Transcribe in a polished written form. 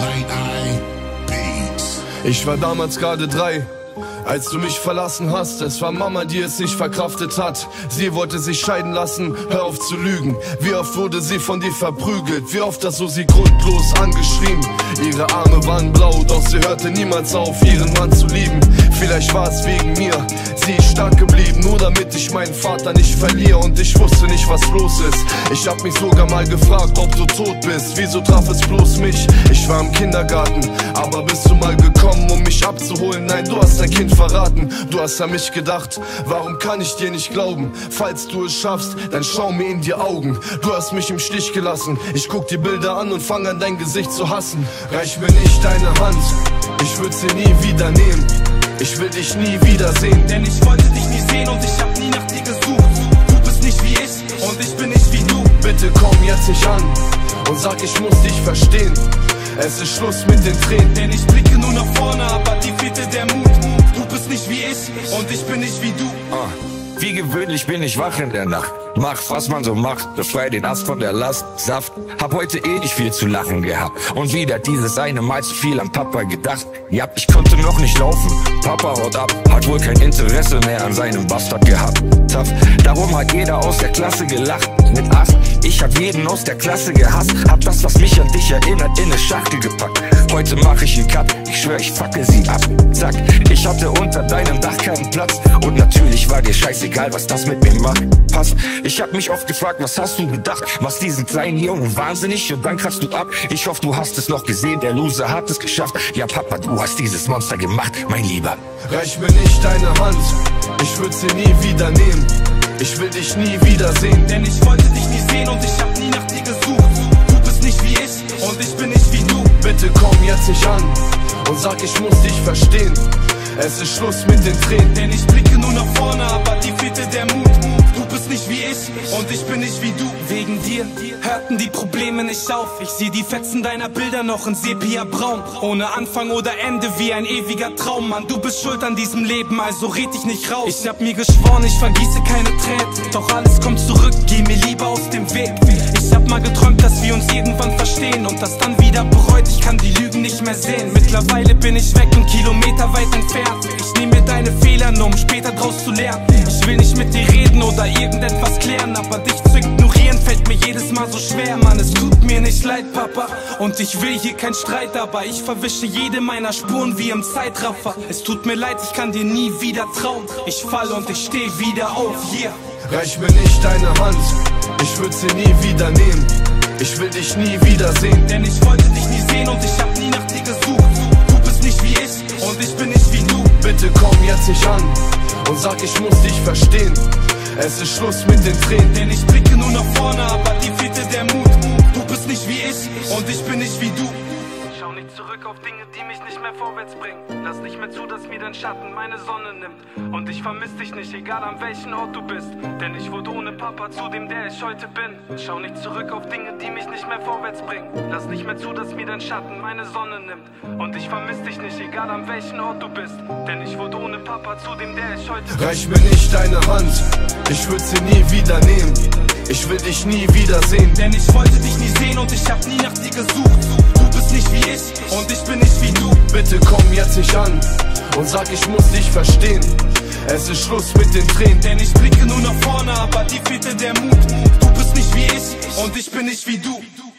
Ich war damals gerade 3, als du mich verlassen hast. Es war Mama, die es nicht verkraftet hat. Sie wollte sich scheiden lassen, hör auf zu lügen. Wie oft wurde sie von dir verprügelt? Wie oft hast du sie grundlos angeschrien? Ihre Arme waren blau, doch sie hörte niemals auf, ihren Mann zu lieben. Vielleicht war es wegen mir, sie ist stark geblieben, nur damit ich meinen Vater nicht verliere. Und ich wusste nicht, was los ist. Ich hab mich sogar mal gefragt, ob du tot bist. Wieso traf es bloß mich? Ich war im Kindergarten, aber bist du mal gekommen, um mich abzuholen? Nein, du hast dein Kind verraten, du hast an mich gedacht. Warum kann ich dir nicht glauben? Falls du es schaffst, dann schau mir in die Augen. Du hast mich im Stich gelassen. Ich guck die Bilder an und fang an, dein Gesicht zu hassen. Reich mir nicht deine Hand, ich würd sie nie wieder nehmen. Ich will dich nie wiedersehen, denn ich wollte dich nie sehen und ich hab nie nach dir gesucht. Du bist nicht wie ich und ich bin nicht wie du. Bitte komm jetzt nicht an und sag, ich muss dich verstehen. Es ist Schluss mit den Tränen, denn ich blicke nur nach vorne, aber dir fehlte der Mut. Du bist nicht wie ich und ich bin nicht wie du. Wie gewöhnlich bin ich wach in der Nacht. Mach, was man so macht, befrei den Ast von der Last. Saft, hab heute eh nicht viel zu lachen gehabt. Und wieder dieses eine Mal zu viel an Papa gedacht. Ja, ich konnte noch nicht laufen, Papa haut ab. Hat wohl kein Interesse mehr an seinem Bastard gehabt. Tough, darum hat jeder aus der Klasse gelacht. Mit Ast, ich hab jeden aus der Klasse gehasst. Hab das, was mich an dich erinnert, in ne Schachtel gepackt. Heute mach ich einen Cut, ich schwör, ich facke sie ab. Zack, ich hatte unter deinem Dach keinen Platz. Und natürlich war dir scheißegal, was das mit mir macht. Passt, ich hab mich oft gefragt, was hast du gedacht? Machst diesen kleinen Jungen wahnsinnig und dann kratzt du ab. Ich hoffe, du hast es noch gesehen, der Loser hat es geschafft. Ja, Papa, du hast dieses Monster gemacht, mein Lieber. Reich mir nicht deine Hand, ich würd sie nie wieder nehmen. Ich will dich nie wiedersehen, denn ich wollte dich nie sehen und ich hab nie nach dir gesucht. Du bist nicht wie ich und ich bin nicht wie du. Bitte komm jetzt nicht an und sag, ich muss dich verstehen. Es ist Schluss mit den Tränen, denn ich blicke nur nach vorne, aber dir fehlte der Mut. Du bist nicht wie ich und ich bin nicht wie du. Wegen dir hörten die Probleme nicht auf. Ich seh die Fetzen deiner Bilder noch in Sepia-Braun. Ohne Anfang oder Ende wie ein ewiger Traum. Mann, du bist schuld an diesem Leben, also red dich nicht raus. Ich hab mir geschworen, ich vergieße keine Tränen. Doch alles kommt zurück, geh mir lieber aus dem Weg. Ich hab mal geträumt, dass wir uns irgendwann verstehen und das dann wieder bereut. Ich kann die Lügen nicht mehr sehen. Mittlerweile bin ich weg und kilometerweit entfernt. Ich nehm mir deine Fehler nur, um später draus zu lernen. Ich will nicht mit dir reden oder irgendetwas klären, aber dich zu ignorieren fällt mir jedes Mal so schwer. Mann, es tut mir nicht leid, Papa, und ich will hier kein Streit, aber ich verwische jede meiner Spuren wie im Zeitraffer. Es tut mir leid, ich kann dir nie wieder trauen. Ich fall und ich steh wieder auf, yeah. Reich mir nicht deine Hand, ich würd sie nie wieder nehmen. Ich will dich nie wiedersehen, denn ich wollte dich nie sehen und ich hab nie nach dir gesucht. Du bist nicht wie ich und ich bin nicht wie du. Bitte komm jetzt nicht an und sag, ich muss dich verstehen. Es ist Schluss mit den Tränen, denn ich blicke nur nach vorne, aber dir fehlte der Mut. Du bist nicht wie ich und ich bin nicht wie du. Schau nicht zurück auf Dinge, die mich nicht mehr vorwärts bringen. Lass nicht mehr zu, dass mir dein Schatten meine Sonne nimmt. Und ich vermiss dich nicht, egal an welchem Ort du bist. Denn ich wurde ohne Papa zu dem, der ich heute bin. Schau nicht zurück auf Dinge, die mich nicht mehr vorwärts bringen. Lass nicht mehr zu, dass mir dein Schatten meine Sonne nimmt. Und ich vermiss dich nicht, egal an welchem Ort du bist. Denn ich wurde ohne Papa zu dem, der ich heute bin. Reich mir nicht deine Hand, ich würd sie nie wieder nehmen. Ich will dich nie wiedersehen, denn ich wollte dich nie sehen und ich hab nie nach dir gesucht. Du bist nicht wie ich und ich bin nicht wie du. Bitte komm jetzt nicht an und sag, ich muss dich verstehen. Es ist Schluss mit den Tränen, denn ich blicke nur nach vorne, aber dir fehlte der Mut. Du bist nicht wie ich und ich bin nicht wie du.